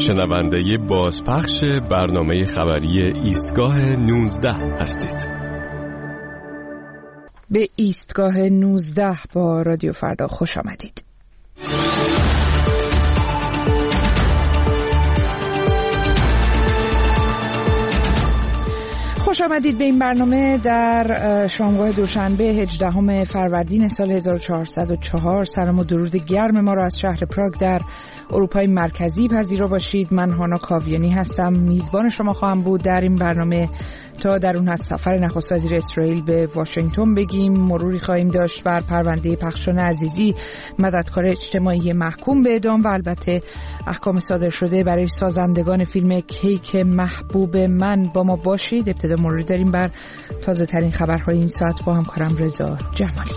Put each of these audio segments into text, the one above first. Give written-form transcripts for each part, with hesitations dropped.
شنونده بازپخش برنامه خبری ایستگاه 19 هستید. به ایستگاه 19 با رادیو فردا خوش آمدید. خوش آمدید به این برنامه در شامگاه دوشنبه 18 فروردین سال 1404. سلام و درود گرم ما را از شهر پراگ در اروپای مرکزی پذیرا باشید. من هانا کاویانی هستم، میزبان شما خواهم بود در این برنامه تا درون از سفر نخست وزیر اسرائیل به واشنگتن بگیم. مروری خواهیم داشت بر پرونده پخشان عزیزی، مددکار اجتماعی محکوم به اعدام و البته احکام صادر شده برای سازندگان فیلم کیک محبوب من. با ما باشید. ابتدا مروری داریم بر تازه ترین خبرهای این ساعت با همکارم رضا جمالی.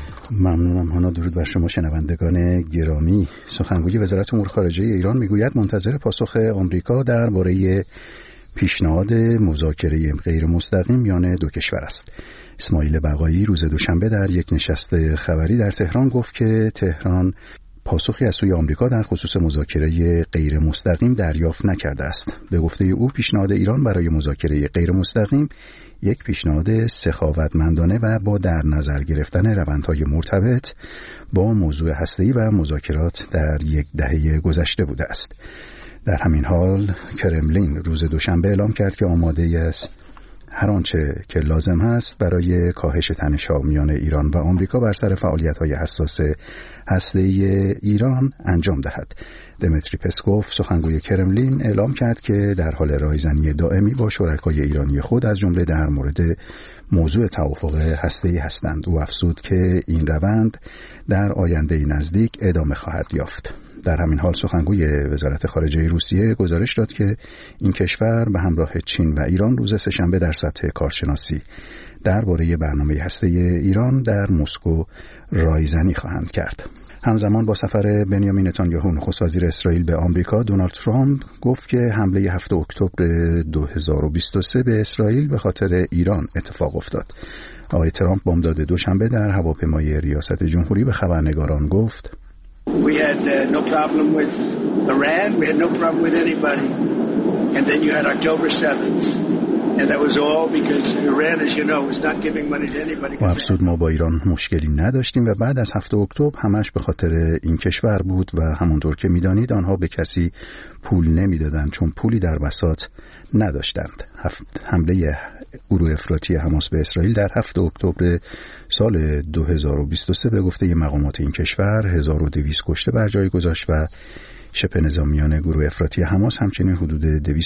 ممنونم هانا. درود بر شما شنوندگان گرامی. سخنگوی وزارت امور خارجه ایران میگوید منتظر پاسخ آمریکا درباره پیشنهاد مذاکره غیر مستقیم میان دو کشور است. اسماعیل بقایی روز دوشنبه در یک نشست خبری در تهران گفت که تهران پاسخی از سوی آمریکا در خصوص مذاکره غیر مستقیم دریافت نکرده است. به گفته او پیشنهاد ایران برای مذاکره غیر مستقیم یک پیشنهاد سخاوتمندانه و با در نظر گرفتن روندهای مرتبط با موضوع هسته‌ای و مذاکرات در یک دهه گذشته بوده است. در همین حال کرملین روز دوشنبه اعلام کرد که آماده است هر آنچه که لازم هست برای کاهش تنش‌ها میان ایران و آمریکا بر سر فعالیت‌های حساس هسته‌ای ایران انجام دهد. دمیتری پسکوف سخنگوی کرملین اعلام کرد که در حال رایزنی دائمی با شرکای ایرانی خود از جمله در مورد موضوع توافق هسته‌ای هستند. او افزود که این روند در آینده نزدیک ادامه خواهد یافت. در همین حال سخنگوی وزارت خارجه روسیه گزارش داد که این کشور به همراه چین و ایران روز سه‌شنبه در سطح کارشناسی درباره برنامه هسته‌ای ایران در مسکو رایزنی خواهند کرد. همزمان با سفر بنیامین نتانیاهو نخست وزیر اسرائیل به آمریکا، دونالد ترامپ گفت که حمله 7 اکتبر 2023 به اسرائیل به خاطر ایران اتفاق افتاد. آقای ترامپ بامداد دوشنبه در هواپیمای ریاست جمهوری به خبرنگاران گفت: We had no problem with Iran. We had no problem with anybody. And then you had October 7th. And that was all because Iran, as you know, was not giving money to anybody. و افزود ما با ایران مشکلی نداشتیم و بعد از 7 اکتبر همش به خاطر این کشور بود و همونطور که میدانید آنها به کسی پول نمیدادند چون پولی در بساط نداشتند. حمله گروه افراطی حماس به اسرائیل در 7 اکتبر سال 2023 به گفته مقامات این کشور 1200 کشته بر جای گذاشت و شبه نظامیان گروه افراطی حماس همچنین حدود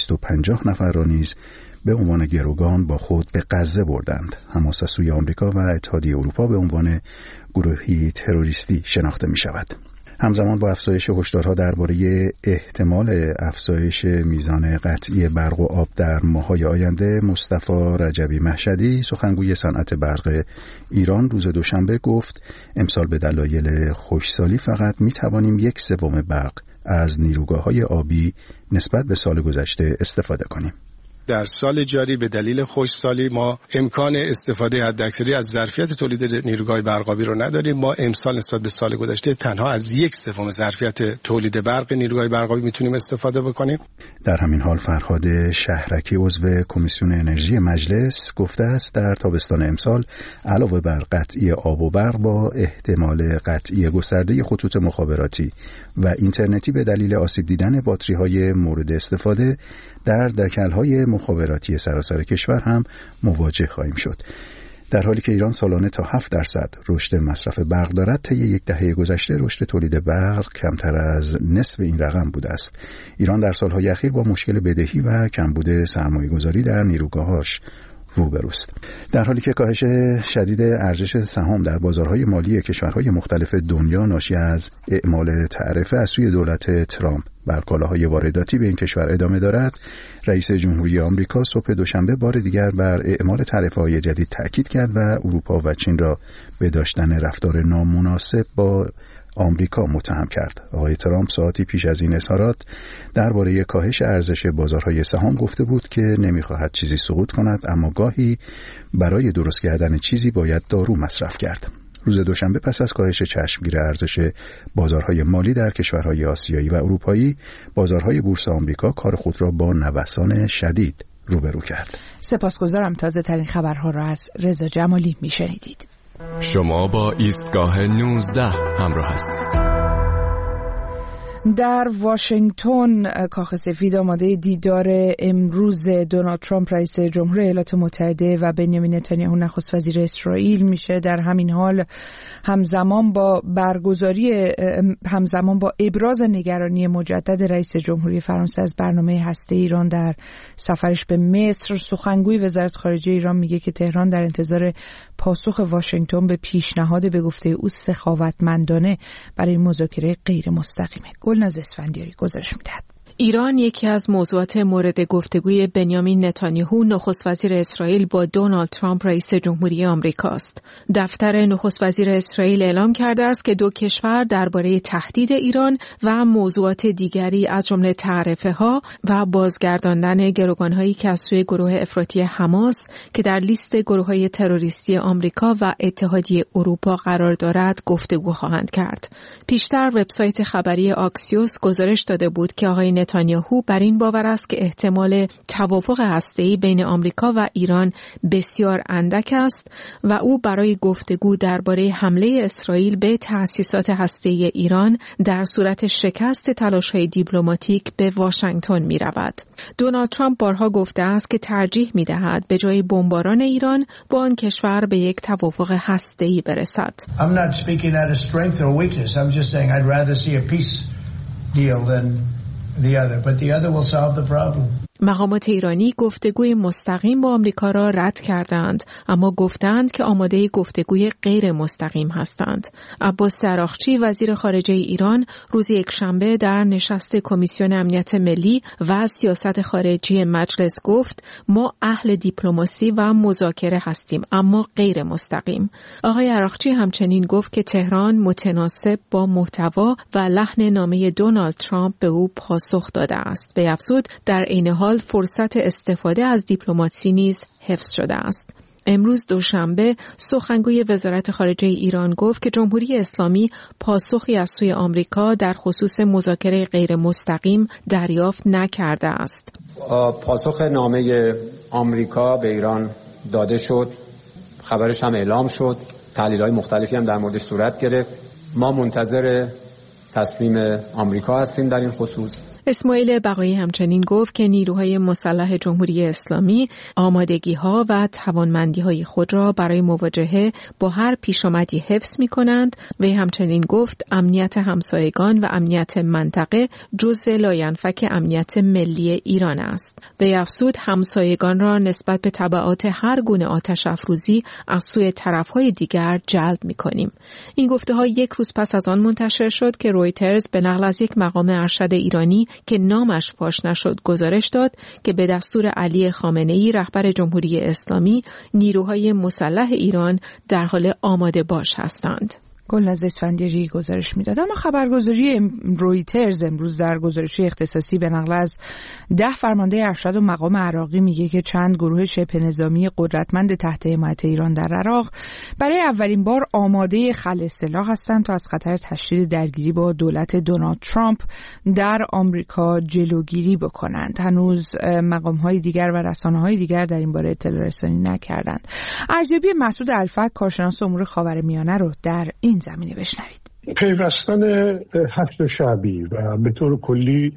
250 نفر را نیز به عنوان گروگان با خود به غزه بردند. حماس از سوی آمریکا و اتحادیه اروپا به عنوان گروهی تروریستی شناخته می شود. همزمان با افزایش هشدارها درباره احتمال افزایش میزان قطعی برق و آب در ماه‌های آینده، مصطفی رجبی مشهدی سخنگوی صنعت برق ایران روز دوشنبه گفت امسال به دلایل خشکسالی فقط می‌توانیم 1/3 برق از نیروگاه‌های آبی نسبت به سال گذشته استفاده کنیم. در سال جاری به دلیل خشکسالی ما امکان استفاده حداکثری از ظرفیت تولید نیروگاه برقابی رو نداریم. ما امسال نسبت به سال گذشته تنها از 1/3 ظرفیت تولید برق نیروگاه برقابی میتونیم استفاده بکنیم. در همین حال فرهاد شهرکی عضو کمیسیون انرژی مجلس گفته است در تابستان امسال علاوه بر قطعی آب و برق با احتمال قطعی گسترده خطوط مخابراتی و اینترنتی به دلیل آسیب دیدن باتری‌های مورد استفاده در دکل‌های مخابراتی سراسر کشور هم مواجه خواهیم شد. در حالی که ایران سالانه تا 7% رشد مصرف برق دارد، طی یک دهه گذشته رشد تولید برق کمتر از نصف این رقم بوده است. ایران در سالهای اخیر با مشکل بدهی و کمبود سرمایه‌گذاری در نیروگاهاش روبروست. در حالی که کاهش شدید ارزش سهام در بازارهای مالی کشورهای مختلف دنیا ناشی از اعمال تعرفه از سوی دولت ترامپ بر کالاهای وارداتی به این کشور ادامه دارد، رئیس جمهوری آمریکا صبح دوشنبه بار دیگر بر اعمال تعرفه‌های جدید تاکید کرد و اروپا و چین را به داشتن رفتار نامناسب با آمریکا متهم کرد. آقای ترامپ ساعتی پیش از این اظهارات درباره کاهش ارزش بازارهای سهام گفته بود که نمی‌خواهد چیزی سقوط کند، اما گاهی برای درست کردن چیزی باید دارو مصرف کرد. روز دوشنبه پس از کاهش چشمگیر ارزش بازارهای مالی در کشورهای آسیایی و اروپایی، بازارهای بورس آمریکا کار خود را با نوسان شدید روبرو کرد. سپاسگزارم. تازه ترین خبرها را از رضا جمالی میشنیدید. شما با ایستگاه 19 همراه هستید. در واشنگتن کاخ سفید آماده دیدار امروز دونالد ترامپ رئیس جمهور ایالات متحده و بنیامین نتانیاهو نخست وزیر اسرائیل میشه. در همین حال همزمان با ابراز نگرانی مجدد رئیس جمهوری فرانسه از برنامه هسته ایران در سفرش به مصر، سخنگوی وزارت خارجه ایران میگه که تهران در انتظار پاسخ واشنگتن به پیشنهاد به گفته او سخاوتمندانه برای مذاکره غیر مستقیمه. گلناز اسفندیاری گزارش میدهد. ایران یکی از موضوعات مورد گفتگوی بنیامین نتانیاهو نخست وزیر اسرائیل با دونالد ترامپ رئیس جمهوری آمریکا است. دفتر نخست وزیر اسرائیل اعلام کرده است که دو کشور درباره تهدید ایران و موضوعات دیگری از جمله تعرفه‌ها و بازگرداندن گروگان‌هایی که از سوی گروه افراطی حماس که در لیست گروه‌های تروریستی آمریکا و اتحادیه اروپا قرار دارد گفتگو خواهند کرد. پیشتر وبسایت خبری آکسیوس گزارش داده بود که آقای نتانیاهو بر این باور است که احتمال توافق هسته‌ای بین آمریکا و ایران بسیار اندک است و او برای گفتگو درباره حمله اسرائیل به تأسیسات هسته‌ای ایران در صورت شکست تلاش‌های دیپلماتیک به واشنگتن می‌رود. دونالد ترامپ بارها گفته است که ترجیح می‌دهد به جای بمباران ایران با آن کشور به یک توافق هسته‌ای برسد. I'm not speaking out of strength or weakness. I'm just saying I'd rather see a peace deal than the other, but the other will solve the problem. مقامات ایرانی گفتگوی مستقیم با آمریکا را رد کردند، اما گفتند که آماده گفتگوی غیر مستقیم هستند. عباس عراقچی وزیر خارجه ایران روز یکشنبه در نشست کمیسیون امنیت ملی و سیاست خارجی مجلس گفت ما اهل دیپلماسی و مذاکره هستیم اما غیر مستقیم. آقای عراقچی همچنین گفت که تهران متناسب با محتوا و لحن نامه دونالد ترامپ به او پاسخ داده است. به افزود در عین حال فرصت استفاده از دیپلماسی نیز حفظ شده است. امروز دوشنبه سخنگوی وزارت خارجه ایران گفت که جمهوری اسلامی پاسخی از سوی آمریکا در خصوص مذاکره غیر مستقیم دریافت نکرده است. پاسخ نامه آمریکا به ایران داده شد، خبرش هم اعلام شد، تحلیل‌های مختلفی هم در موردش صورت گرفت. ما منتظر تصمیم آمریکا هستیم در این خصوص. اسماعیل بقایی همچنین گفت که نیروهای مسلح جمهوری اسلامی آمادگی‌ها و توانمندی‌های خود را برای مواجهه با هر پیشامدی حفظ می‌کنند و همچنین گفت امنیت همسایگان و امنیت منطقه جزو لاینفک امنیت ملی ایران است. به افزود همسایگان را نسبت به تبعات هر گونه آتش افروزی از سوی طرف‌های دیگر جلب می‌کنیم. این گفته‌ها یک روز پس از آن منتشر شد که رویترز به نقل از یک مقام ارشد ایرانی که نامش فاش نشد گزارش داد که به دستور علی خامنه‌ای رهبر جمهوری اسلامی نیروهای مسلح ایران در حال آماده باش هستند. گلناز اسفندیاری گزارش میداد. اما خبرگزاری رویترز امروز در گزارشی اختصاصی به نقل از 10 فرمانده ارشد و مقام عراقی میگه که چند گروه شبه نظامی قدرتمند تحت حمایت ایران در عراق برای اولین بار آماده خلع سلاح هستند تا از خطر تشدید درگیری با دولت دونالد ترامپ در آمریکا جلوگیری بکنند. هنوز مقام‌های دیگر و رسانه‌های دیگر در این باره اطلاع رسانی نکردند. ارزیابی مسعود الفک کارشناس امور خاورمیانه رو در این زمینه بشنوید. پیوستن هشت شعبی و به طور کلی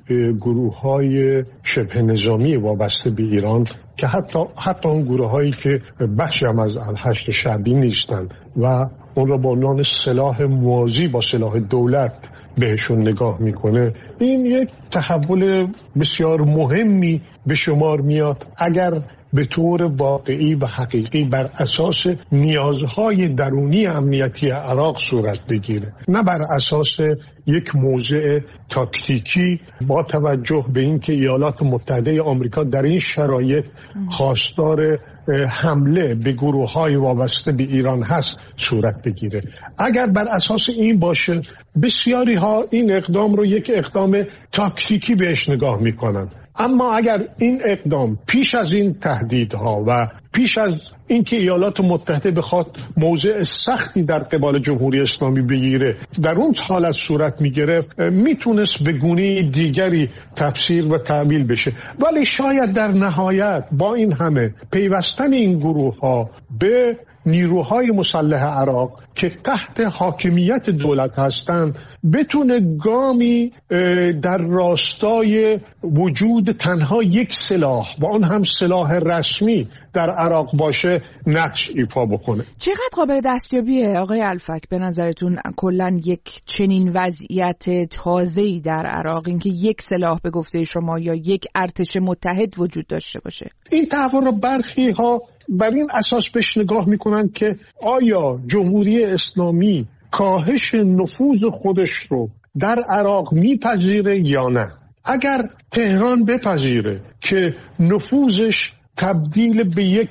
گروه‌های شبه نظامی وابسته به ایران که حتی اون گروه‌هایی که بخشی هم از هشت شعبی نیستند و اون را با عنوان سلاح موازی با سلاح دولت بهشون نگاه میکنه، این یک تحول بسیار مهمی به شمار میاد اگر به طور واقعی و حقیقی بر اساس نیازهای درونی امنیتی عراق صورت بگیره، نه بر اساس یک موضع تاکتیکی با توجه به اینکه ایالات متحده آمریکا در این شرایط خواستار حمله به گروه‌های وابسته به ایران هست صورت بگیره. اگر بر اساس این باشه، بسیاری ها این اقدام رو یک اقدام تاکتیکی بهش نگاه میکنن. اما اگر این اقدام پیش از این تهدیدها و پیش از اینکه ایالات متحده بخواد موضع سختی در قبال جمهوری اسلامی بگیره، در اون حالت صورت میگرفت، میتونست به گونه دیگری تفسیر و تعبیل بشه. ولی شاید در نهایت با این همه پیوستن این گروه ها به نیروهای مسلح عراق که تحت حاکمیت دولت هستند بتونه گامی در راستای وجود تنها یک سلاح و آن هم سلاح رسمی در عراق باشه نقش ایفا بکنه. چقدر قابل دستیابیه آقای الفک به نظرتون کلاً یک چنین وضعیت تازه‌ای در عراق، اینکه یک سلاح به گفته شما یا یک ارتش متحد وجود داشته باشه؟ این تحول رو برخی ها بر این اساس بهش نگاه میکنن که آیا جمهوری اسلامی کاهش نفوذ خودش رو در عراق میپذیره یا نه. اگر تهران بپذیره که نفوذش تبدیل به یک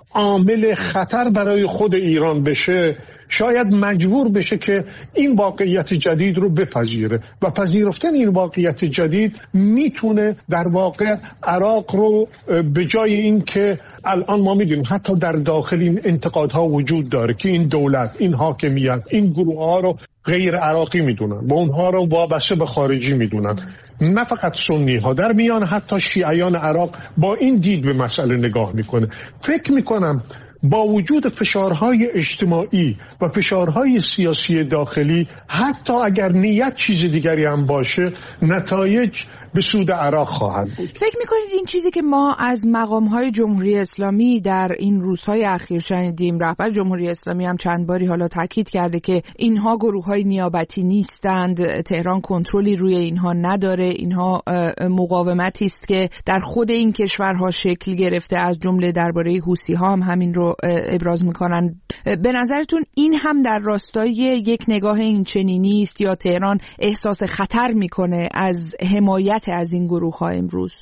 عامل خطر برای خود ایران بشه، شاید مجبور بشه که این واقعیت جدید رو بپذیره و پذیرفتن این واقعیت جدید میتونه در واقع عراق رو به جای این که الان ما میدونیم حتی در داخل این انتقادها وجود داره که این دولت، این حاکمیت، این گروه ها رو غیر عراقی میدونن و اونها رو وابسته به خارجی میدونن. نه فقط سنی ها، در میان حتی شیعیان عراق با این دید به مسئله نگاه میکنه. فکر میکنم با وجود فشارهای اجتماعی و فشارهای سیاسی داخلی، حتی اگر نیت چیز دیگری هم باشه، نتایج به سود عراق خواهد بود. فکر میکنید این چیزی که ما از مقامهای جمهوری اسلامی در این روزهای اخیر شنیدیم، رهبر جمهوری اسلامی هم چند باری حالا تاکید کرده که اینها گروههای نیابتی نیستند، تهران کنترلی روی اینها نداره، اینها مقاومتی است که در خود این کشورها شکل گرفته، از جمله درباره حوثی‌ها هم همین رو ابراز میکنن. به نظرتون این هم در راستای یک نگاه این چنینی است یا تهران احساس خطر میکنه از حمایت از این گروه ها امروز؟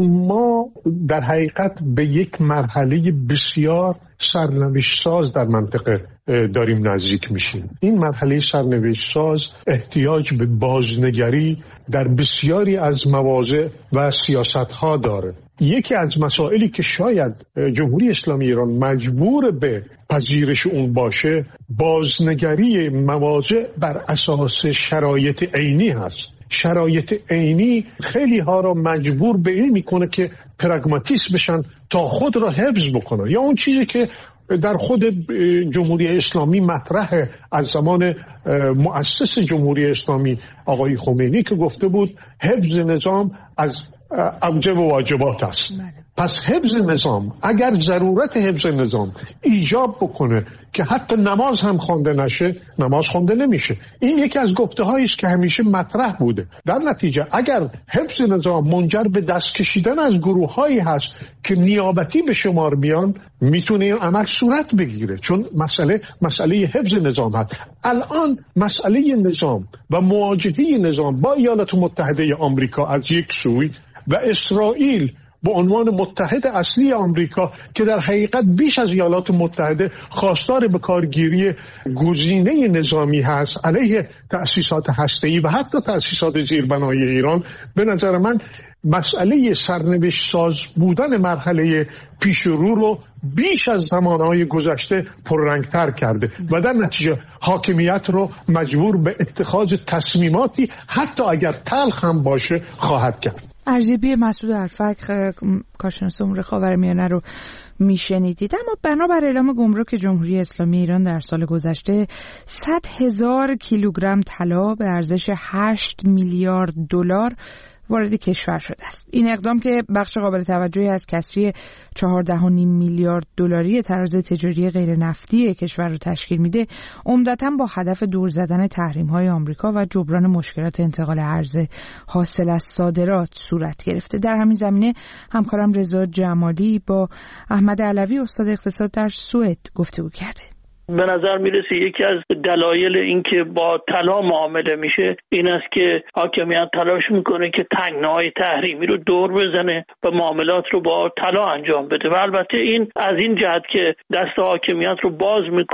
ما در حقیقت به یک مرحله بسیار سرنوشت ساز در منطقه داریم نزدیک میشیم. این مرحله سرنوشت ساز احتیاج به بازنگری در بسیاری از مواضع و سیاست ها داره. یکی از مسائلی که شاید جمهوری اسلامی ایران مجبور به پذیرش اون باشه، بازنگری مواضع بر اساس شرایط عینی هست. شرایط عینی خیلی ها را مجبور به این میکنه که پراگماتیست بشن تا خود را حفظ بکنن، یا اون چیزی که در خود جمهوری اسلامی مطرحه از زمان مؤسس جمهوری اسلامی آقای خمینی که گفته بود حفظ نظام از اوجب و واجبات است. پس حفظ نظام، اگر ضرورت حفظ نظام ایجاب بکنه که حتی نماز هم خوانده نشه، نماز خوانده نمیشه. این یکی از گفته هایی است که همیشه مطرح بوده. در نتیجه اگر حفظ نظام منجر به دست کشیدن از گروه هایی هست که نیابتی به شمار میان، میتونه این عمل صورت بگیره، چون مسئله حفظ نظام هست. الان مسئله نظام و مواجهه نظام با ایالات متحده آمریکا از یک سوی و اسرائیل به عنوان متحد اصلی آمریکا که در حقیقت بیش از ایالات متحده خواستار به کارگیری گزینه نظامی هست علیه تأسیسات هسته‌ای و حتی تأسیسات زیربنای ایران، به نظر من مسئله سرنوشت ساز بودن مرحله پیش رو بیش از زمانهای گذشته پررنگتر کرده و در نتیجه حاکمیت رو مجبور به اتخاذ تصمیماتی حتی اگر تلخ هم باشه خواهد کرد. ارجبی مسعود الفک، کارشناس امور خاورمیانه رو میشنیدید. اما بنابر اعلام گمرک جمهوری اسلامی ایران در سال گذشته 100,000 کیلوگرم طلا به ارزش 8 میلیارد دلار وارد کشور شده است. این اقدام که بخش قابل توجهی از کسری 14.5 میلیارد دلاری تراز تجاری غیر نفتی کشور رو تشکیل میده، عمدتاً با هدف دور زدن تحریم‌های آمریکا و جبران مشکلات انتقال ارز حاصل از صادرات صورت گرفته. در همین زمینه همکارم رضا جمالی با احمد علوی استاد اقتصاد در سوئد گفتگو کرده. به نظر میرسه یکی از دلایل این که با طلا معامله میشه این است که حاکمیت تلاش میکنه که تنگناهای تحریمی رو دور بزنه و معاملات رو با طلا انجام بده و البته این از این جهت که دست حاکمیت رو باز میکنه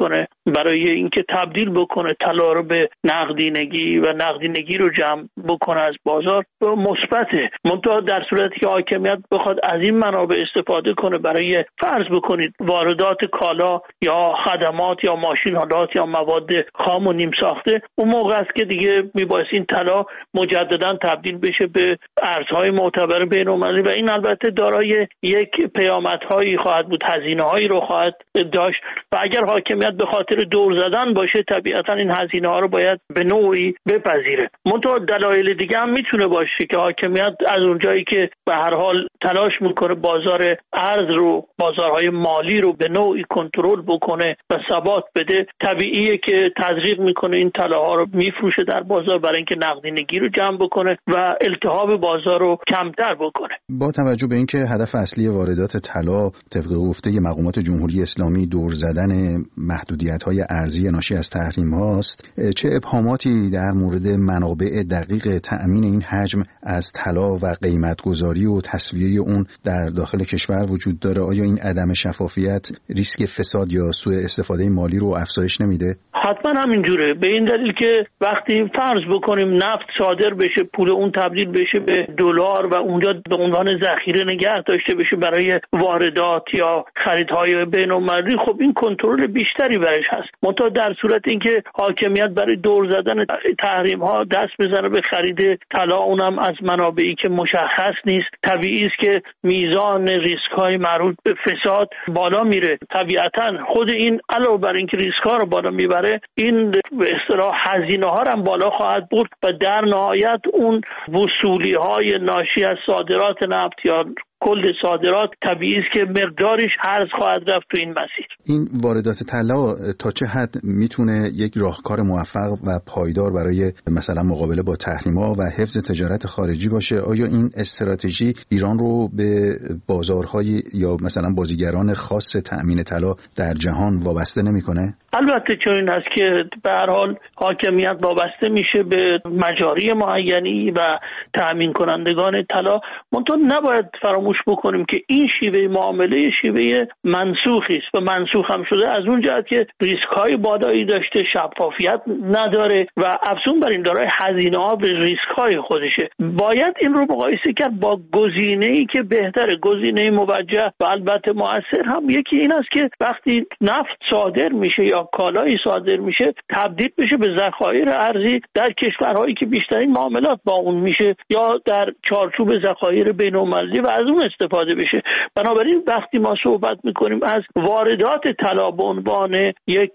برای اینکه تبدیل بکنه طلا رو به نقدینگی و نقدینگی رو جمع بکنه از بازار مثبته. منتها در صورتی که حاکمیت بخواد از این منابع استفاده کنه برای فرض بکنید واردات کالا یا خدمات یا ماشین‌آلات یا مواد خام و نیم ساخته، اون موقع است که دیگه میبایست این طلا مجددا تبدیل بشه به ارزهای معتبر بین‌المللی و این البته دارای یک پیامدهایی خواهد بود، هزینه‌هایی رو خواهد داشت و اگر حاکمیت به خاطر دور زدن باشه طبیعتا این هزینه‌ها رو باید به نوعی بپذیره. منتها دلایل دیگه هم میتونه باشه که حاکمیت از اونجایی که به هر حال تلاش میکنه بازار ارز رو، بازارهای مالی رو به نوعی کنترل بکنه و ثبات بده، طبیعیه که تزریق میکنه این طلاها رو میفروشه در بازار برای اینکه نقدینگی رو جمع بکنه و التهاب بازار رو کمتر بکنه. با توجه به اینکه هدف اصلی واردات طلا طبق گفته مقامات جمهوری اسلامی دور زدن محدودیت‌های ارزی ناشی از تحریم هاست، چه ابهاماتی در مورد منابع دقیق تأمین این حجم از طلا و قیمت‌گذاری و تسویه اون در داخل کشور وجود داره؟ آیا این عدم شفافیت ریسک فساد یا سوء استفاده مالی رو افزایش نمیده؟ حتما همینجوره، به این دلیل که وقتی فرض بکنیم نفت صادر بشه، پول اون تبدیل بشه به دلار و اونجا به عنوان ذخیره نگه داشته بشه برای واردات یا خریدهای بین‌المللی، خب این کنترل بیشتری برش هست. منتها در صورت اینکه حاکمیت برای دور زدن تحریم ها دست بزنه به خرید طلا، اونم از منابعی که مشخص نیست، طبیعی است که میزان ریسک های مربوط به فساد بالا میره. طبیعتا خود این علاوه بر اینکه ریسک ها رو بالا میبره، این به اصطلاح هزینه ها هم بالا خواهد برد و در نهایت اون وصولی های ناشی از صادرات نفت یا کل صادرات طبیعی است که مقدارش هرز خواهد رفت تو این مسیر. این واردات طلا تا چه حد میتونه یک راهکار موفق و پایدار برای مثلا مقابله با تحریم‌ها و حفظ تجارت خارجی باشه؟ آیا این استراتژی ایران رو به بازارهای یا مثلا بازیگران خاص تأمین طلا در جهان وابسته نمیکنه؟ البته چنین است که به هر حال حاکمیت وابسته میشه به مجاری معینی و تأمین کنندگان طلا. منتها نباید فراموش بکنیم که این شیوه معامله شیوه منسوخی است و منسوخ هم شده از اون جهت که ریسک های بالایی داشته، شفافیت نداره و افزون بر این دارای هزینه ها به ریسک های خودشه. باید این رو مقایسه کرد با گزینه‌ای که بهتره، گزینه موجه و البته مؤثر هم. یکی این است که وقتی نفت صادر میشه یا کالایی صادر میشه تبدیل بشه به ذخایر ارزی در کشورهایی که بیشترین معاملات با اون میشه یا در چارچوب ذخایر بین‌المللی و از اون استفاده بشه. بنابراین وقتی ما صحبت میکنیم از واردات طلا به عنوان یک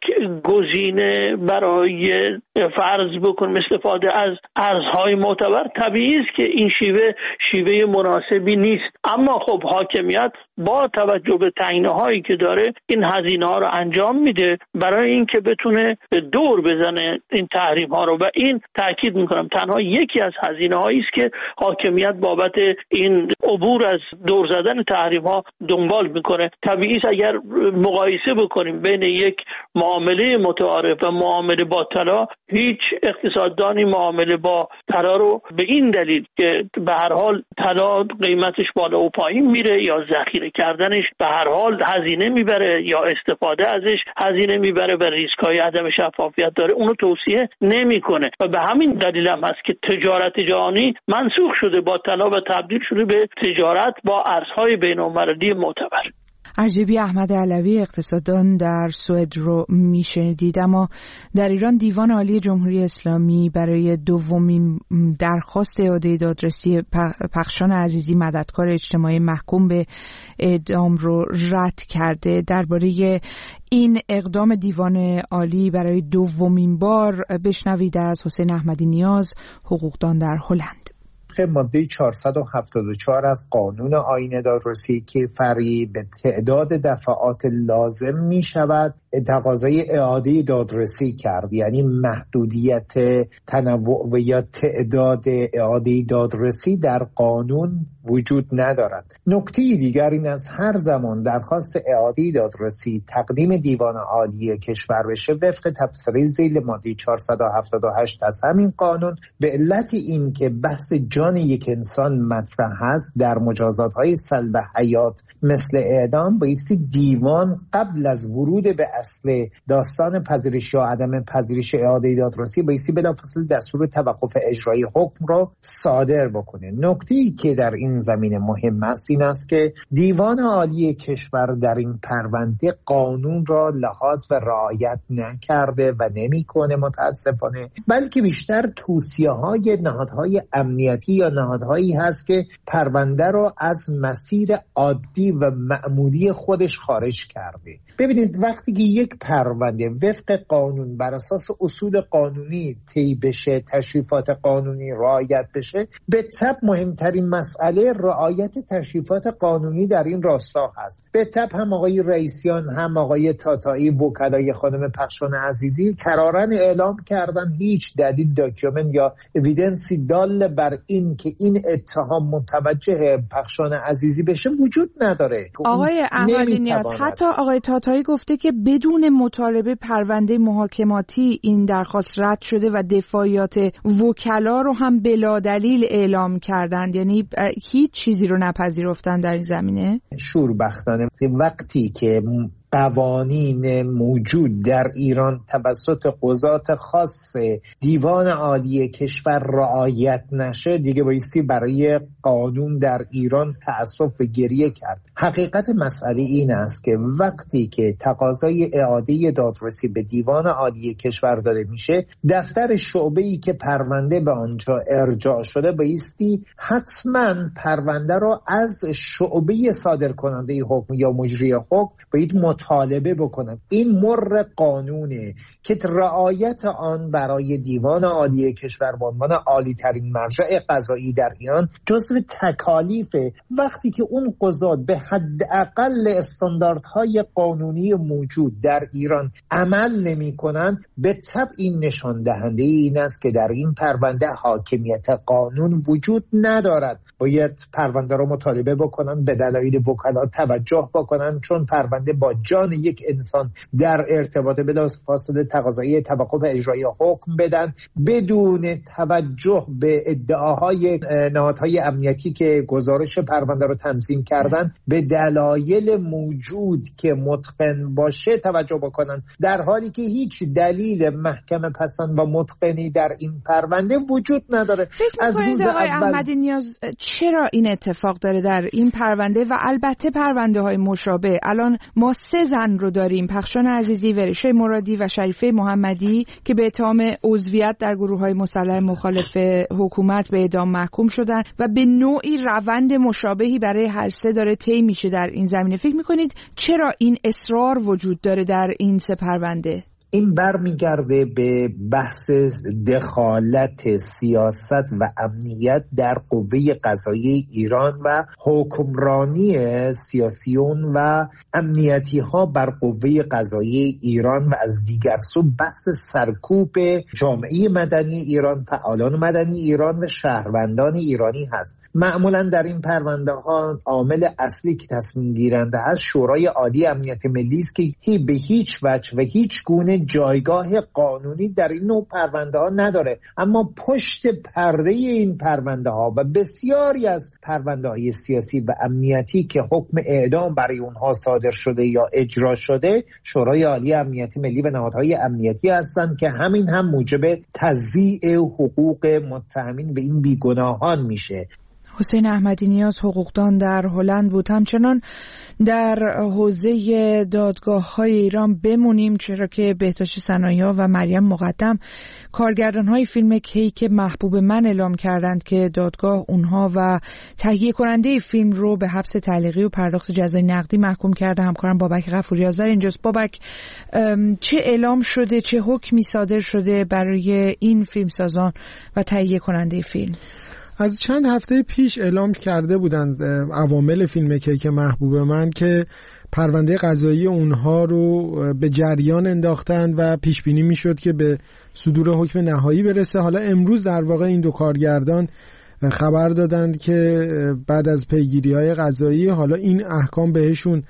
گزینه برای فرض بکنیم استفاده از ارزهای معتبر، طبیعی است که این شیوه مناسبی نیست. اما خب حاکمیت با توجه به تعیین‌هایی که داره این هزینه‌ها رو انجام میده برای اینکه بتونه دور بزنه این تحریم‌ها رو و این تاکید میکنم تنها یکی از هزینه‌هایی است که حاکمیت بابت این عبور از دور زدن تحریم‌ها دنبال میکنه. طبیعی است اگر مقایسه بکنیم بین یک معامله متعارف و معامله با طلا، هیچ اقتصاددانی معامله با طلا رو به این دلیل که به هر حال طلا قیمتش بالا و پایین میره یا ذخیره کردنش به هر حال هزینه میبره یا استفاده ازش هزینه میبره و ریسک‌های عدم شفافیت داره، اونو توصیه نمیکنه و به همین دلیل هم هست که تجارت جهانی منسوخ شده با طلا و تبدیل شده به تجارت با ارزهای بین‌المللی معتبر. ارجبی احمد علوی اقتصاددان در سوئد رو میشنیدید. اما در ایران دیوان عالی جمهوری اسلامی برای دومین درخواست اعاده دادرسی پخشان عزیزی مددکار اجتماعی محکوم به اعدام رو رد کرده. درباره این اقدام دیوان عالی برای دومین بار بشنوید از حسین احمدی نیاز، حقوقدان در هلند. ماده 474 از قانون آیین دادرسی که فرعی به تعداد دفعات لازم می شود تقاضای اعاده دادرسی کرد، یعنی محدودیت تنوع و یا تعداد اعاده دادرسی در قانون وجود ندارد. نکته دیگر این است هر زمان درخواست اعاده دادرسی تقدیم دیوان عالی کشور بشه وفق تبصره ذیل ماده 478 از همین قانون، به علت این که بحث جان یک انسان مطرح است در مجازات‌های سلب حیات مثل اعدام، بایستی دیوان قبل از ورود به اصل داستان پذیرش یا عدم پذیرش اعاده دادرسی بایستی بلافاصله دستور توقف اجرایی حکم رو صادر بکنه. نکته‌ای که در این زمینه مهم است این است که دیوان عالی کشور در این پرونده قانون را لحاظ و رعایت نکرده و نمی‌کنه متاسفانه، بلکه بیشتر توصیه‌های نهادهای امنیتی یا نهادهایی هست که پرونده را از مسیر عادی و معمولی خودش خارج کرده. ببینید وقتی که یک پرونده وفق قانون بر اساس اصول قانونی طی بشه، تشریفات قانونی رعایت بشه، به طب مهمترین مسئله رعایت تشریفات قانونی در این راستا هست. به طب هم آقای رئیسیان هم آقای تاتایی وکلای خانم پخشان عزیزی قرارن اعلام کردن هیچ دلیل داکیومنت یا اویدنسی دال بر این که این اتهام متوجه پخشان عزیزی بشه وجود نداره. آقای احمدی نیاز حتی آقای تاتایی گفته که بدون مطالبه پرونده محاکماتی این درخواست رد شده و دفاعیات وکلا رو هم بلا دلیل اعلام کردند، یعنی هیچ چیزی رو نپذیرفتن در این زمینه. شوربختانه وقتی که قوانین موجود در ایران توسط قضات خاص دیوان عالی کشور رعایت نشه دیگه بایستی برای قانون در ایران تأسف و گریه کرد. حقیقت مسئله این است که وقتی که تقاضای اعاده دادرسی به دیوان عالی کشور داده میشه، دفتر شعبه‌ای که پرونده به آنجا ارجاع شده بایستی حتما پرونده را از شعبه صادر کننده حکم یا مجری حکم باید مطالبه بکنن. این مر قانونه که رعایت آن برای دیوان عالی کشور به عنوان عالی ترین مرجع قضایی در ایران جزو تکالیفه. وقتی که اون قضات به حداقل استانداردهای قانونی موجود در ایران عمل نمی کنن، به طبع این نشان دهنده این است که در این پرونده حاکمیت قانون وجود ندارد. باید پرونده رو مطالبه بکنن، به دلایل وکلا توجه بکنن، چون پرونده با جان یک انسان در ارتباط بلافاصله تقاضای توقف اجرایی حکم بدن، بدون توجه به ادعاهای نهادهای امنیتی که گزارش پرونده رو تنظیم کردن، به دلایل موجود که متقن باشه توجه بکنن، در حالی که هیچ دلیل محکم پسند و متقنی در این پرونده وجود نداره. فکر می‌کنید آقای احمدی نیاز چرا این اتفاق داره در این پرونده و البته پرونده های مشابه؟ الان ما 3 زن رو داریم، پخشان عزیزی، ورشه مرادی و شریفه محمدی، که به اتهام عضویت در گروه‌های مسلح مخالف حکومت به اعدام محکوم شدن و به نوعی روند مشابهی برای هر 3 داره طی میشه در این زمینه. فکر می‌کنید چرا این اصرار وجود داره در این 3 پرونده؟ این برمیگرده به بحث دخالت سیاست و امنیت در قوه قضاییه ایران و حکمرانی سیاسیون و امنیتی ها بر قوه قضاییه ایران و از دیگر سو بحث سرکوب جامعه مدنی ایران، فعالان مدنی ایران و شهروندان ایرانی هست. معمولا در این پرونده ها عامل اصلی که تصمیم گیرنده هست شورای عالی امنیت ملی است که به هیچ وجه و هیچ گونه جایگاه قانونی در این نوع پرونده ها نداره. اما پشت پرده این پرونده ها و بسیاری از پرونده های سیاسی و امنیتی که حکم اعدام برای اونها صادر شده یا اجرا شده، شورای عالی امنیت ملی و نهادهای امنیتی هستند که همین هم موجب تضییع حقوق متهمین به این بیگناهان میشه. حسین احمدی نیاز حقوقدان در هلند بود. همچنان در حوزه دادگاه‌های ایران بمونیم، چرا که بهداشت سنایا و مریم مقدم کارگردان‌های فیلم کیک محبوب من اعلام کردند که دادگاه اونها و تهیه کننده فیلم رو به حبس تعلیقی و پرداخت جزای نقدی محکوم کرده. همکارم بابک غفوری آذر اینجاست. بابک، چه اعلام شده، چه حکمی صادر شده برای این فیلمسازان و تهیه کننده فیلم؟ از چند هفته پیش اعلام کرده بودند عوامل فیلم کیک محبوب من که پرونده قضایی اونها رو به جریان انداختند و پیش بینی میشد که به صدور حکم نهایی برسه. حالا امروز در واقع این 2 کارگردان خبر دادند که بعد از پیگیری‌های قضایی حالا این احکام بهشون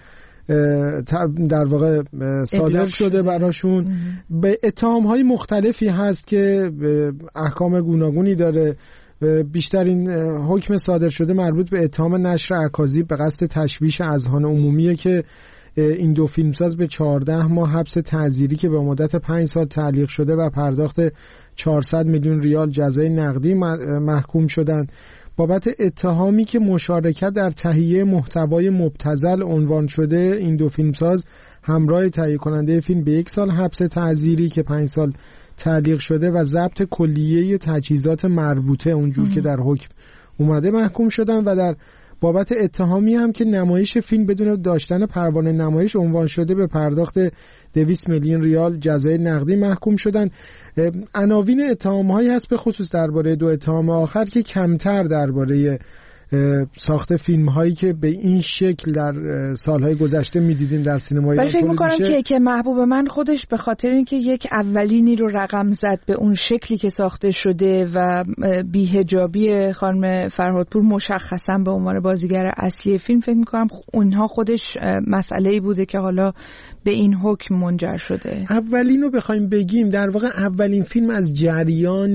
در واقع صادر شده براشون. به اتهام‌های مختلفی هست که احکام گوناگونی داره. بیشترین حکم صادر شده مربوط به اتهام نشر اکاذیب به قصد تشویش اذهان عمومیه که این دو فیلمساز به 14 ماه حبس تعزیری که به مدت 5 سال تعلیق شده و پرداخت 400 میلیون ریال جزای نقدی محکوم شدند بابت اتهامی که مشارکت در تهیه محتوای مبتذل عنوان شده. این دو فیلمساز همراه تهیه کننده فیلم به 1 سال حبس تعزیری که 5 سال تعلیق شده و ضبط کلیه تجهیزات مربوطه اونجور که در حکم اومده محکوم شدن و در بابت اتهامی هم که نمایش فیلم بدون داشتن پروانه نمایش عنوان شده به پرداخت 200 میلیون ریال جزای نقدی محکوم شدن. عناوین اتهام‌هایی هست به خصوص درباره دو اتهام آخر که کمتر درباره ساخت فیلم هایی که به این شکل در سالهای گذشته میدیدیم در سینمای ایران. فکر میکنم که محبوب من خودش به خاطر اینکه یک اولینی رو رقم زد به اون شکلی که ساخته شده و بی‌حجابی خانم فرهادپور مشخصا به عنوان بازیگر اصلی فیلم، فکر میکنم اونها خودش مسئله‌ای بوده که حالا به این حکم منجر شده. اولین رو بخوایم بگیم در واقع اولین فیلم از جریان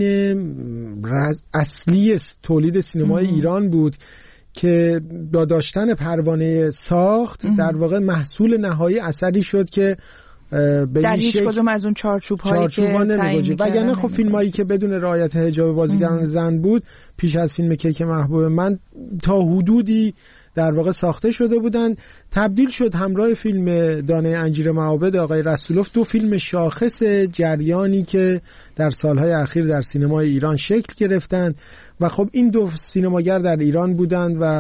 اصلی تولید سینمای ایران بود که با داشتن پروانه ساخت در واقع محصول نهایی اثری شد که در هیچ کدوم از اون چارچوب‌هایی که تعیین می‌کردن. وگرنه خب فیلمایی که بدون رعایت حجاب بازیگران زن بود پیش از فیلم کیک محبوب من تا حدودی در واقع ساخته شده بودند. تبدیل شد همراه فیلم دانه انجیر معابد آقای رسولوف دو فیلم شاخص جریانی که در سالهای اخیر در سینمای ایران شکل گرفتند و خب این دو سینماگر در ایران بودند و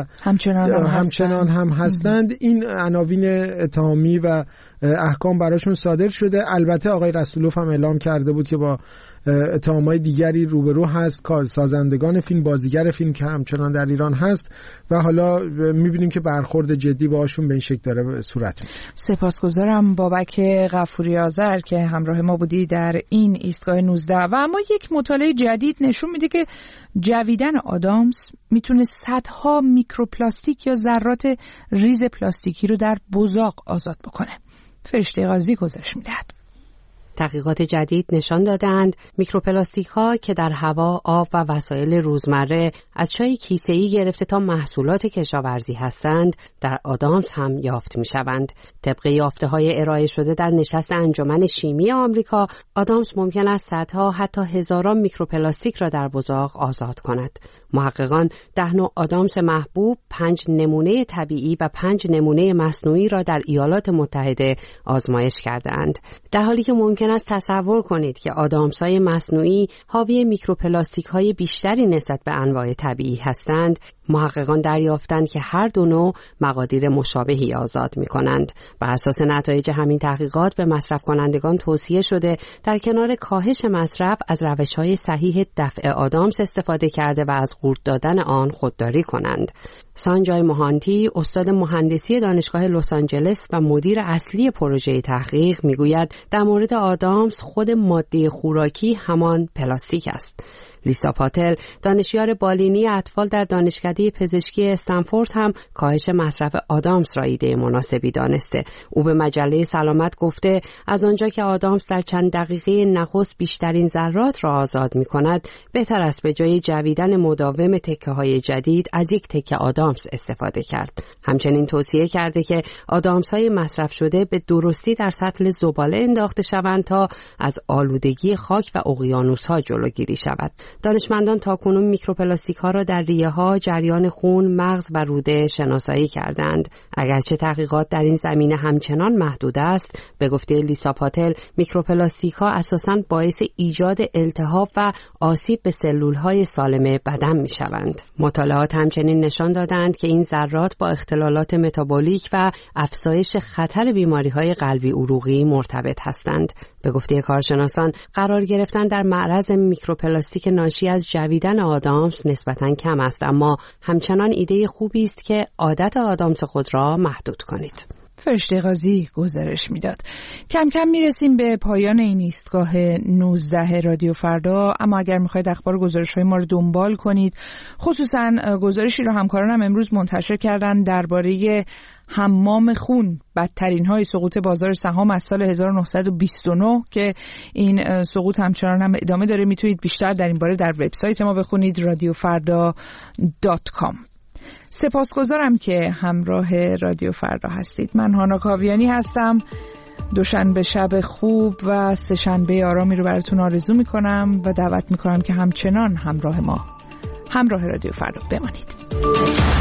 همچنان هم هستند. این عناوین اتهامی و احکام براشون صادر شده. البته آقای رسولوف هم اعلام کرده بود که با اتهامات دیگری روبرو هست، کارسازندگان فیلم، بازیگر فیلم که همچنان در ایران هست و حالا می‌بینیم که برخورد جدی باهاشون به این شکل داره صورت می‌گیره. سپاسگزارم بابک غفوری آذر که همراه ما بودی در این ایستگاه 19. و اما یک مطالعه جدید نشون میده که جویدن آدامس میتونه صدها میکروپلاستیک یا ذرات ریز پلاستیکی رو در بزاق آزاد بکنه. فرشته قاضی گزارش میدهد. تحقیقات جدید نشان دادند میکروپلاستیک ها که در هوا، آب و وسایل روزمره از چای کیسه‌ای گرفته تا محصولات کشاورزی هستند در آدامس هم یافت می‌شوند. طبق یافته‌های ارائه شده در نشست انجمن شیمی آمریکا، آدامس ممکن است صدها حتی هزاران میکروپلاستیک را در بزاق آزاد کند. محققان 10 نوع آدامس محبوب، 5 نمونه طبیعی و 5 نمونه مصنوعی را در ایالات متحده آزمایش کردند. در حالی که ممکن است تصور کنید که آدامس‌های مصنوعی حاوی میکروپلاستیک‌های بیشتری نسبت به انواع طبیعی هستند، محققان دریافتند که هر دو نوع مقادیر مشابهی آزاد می‌کنند. بر اساس نتایج همین تحقیقات به مصرف کنندگان توصیه شده در کنار کاهش مصرف از روش‌های صحیح دفع آدامس استفاده کرده و از قورت دادن آن خودداری کنند. سانجای موهانتی، استاد مهندسی دانشگاه لس آنجلس و مدیر اصلی پروژه تحقیق میگوید در مورد آدامس خود ماده خوراکی همان پلاستیک است. لیسا پاتل، دانشیار بالینی اطفال در دانشکده پزشکی استنفورد هم کاهش مصرف آدامس را ایده مناسبی دانسته. او به مجله سلامت گفته از آنجا که آدامس در چند دقیقه نخست بیشترین ذرات را آزاد می کند، بهتر است به جای جویدن مداوم تکه های جدید از یک تکه آدامس استفاده کرد. همچنین توصیه کرده که آدامس های مصرف شده به درستی در سطل زباله انداخته شوند تا از آلودگی خاک و اقیانوس ها جلوگیری شود. دانشمندان تاکنون میکروپلاستیک ها را در ریه ها، جریان خون، مغز و روده شناسایی کردند. اگرچه تحقیقات در این زمینه همچنان محدود است، به گفته لیسا پاتل، میکروپلاستیک ها اساساً باعث ایجاد التهاب و آسیب به سلول های سالم بدن می شوند. مطالعات همچنین نشان دادند که این ذرات با اختلالات متابولیک و افزایش خطر بیماری های قلبی عروقی مرتبط هستند. به گفته کارشناسان، قرار گرفتن در معرض میکروپلاستیک ناشی از جویدن آدامس نسبتاً کم است، اما همچنان ایده خوبی است که عادت آدامس خود را محدود کنید. فرشته قاضی گزارش میداد. کم کم میرسیم به پایان این ایستگاه 19 رادیو فردا، اما اگر میخواید اخبار و گزارش‌های ما رو دنبال کنید، خصوصاً گزارشی رو همکارانم امروز منتشر کردن درباره حمام خون، بدترین های سقوط بازار سهام از سال 1929 که این سقوط همچنان هم ادامه داره. میتونید بیشتر در این باره در وبسایت ما بخونید radiofarda.com. سپاسگزارم که همراه رادیو فردا هستید. من هانا کاویانی هستم. دوشنبه شب خوب و سه‌شنبه آرامی رو براتون آرزو میکنم و دعوت میکنم که همچنان همراه رادیو فردا بمانید.